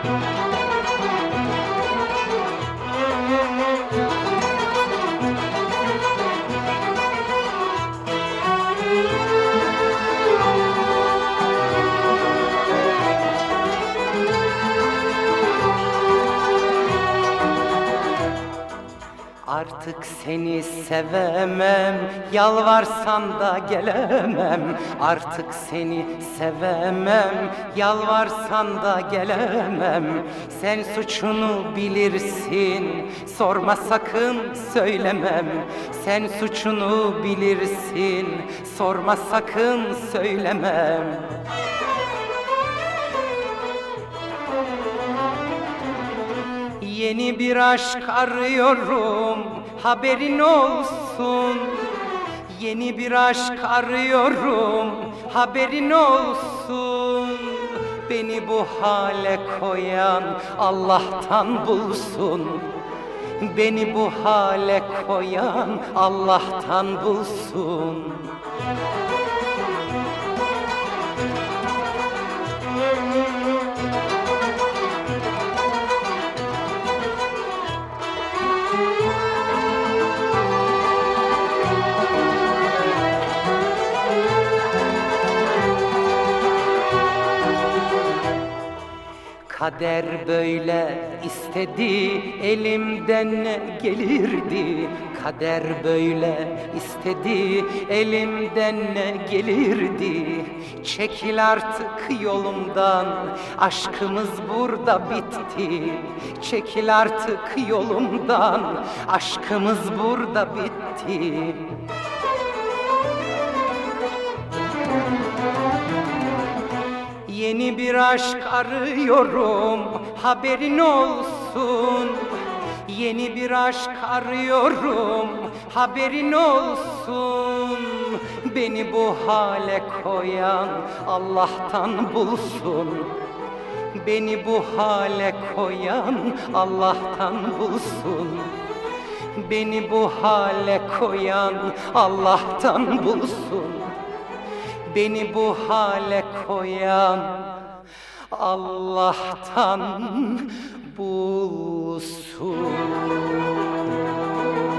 Artık seni sevemem, yalvarsan da gelemem. Artık seni sevemem, yalvarsan da gelemem. Sen suçunu bilirsin, sorma sakın söylemem. Sen suçunu bilirsin, sorma sakın söylemem. Yeni bir aşk arıyorum, haberin olsun. Yeni bir aşk arıyorum, haberin olsun. Beni bu hale koyan Allah'tan bulsun. Beni bu hale koyan Allah'tan bulsun. Kader böyle istedi, elimden ne gelirdi? Kader böyle istedi, elimden ne gelirdi? Çekil artık yolumdan, aşkımız burada bitti. Çekil artık yolumdan, aşkımız burada bitti. Yeni bir aşk arıyorum, haberin olsun. Yeni bir aşk arıyorum, haberin olsun. Beni bu hale koyan Allah'tan bulsun. Beni bu hale koyan Allah'tan bulsun. Beni bu hale koyan Allah'tan bulsun. Beni bu hale koyan Allah'tan bulsun.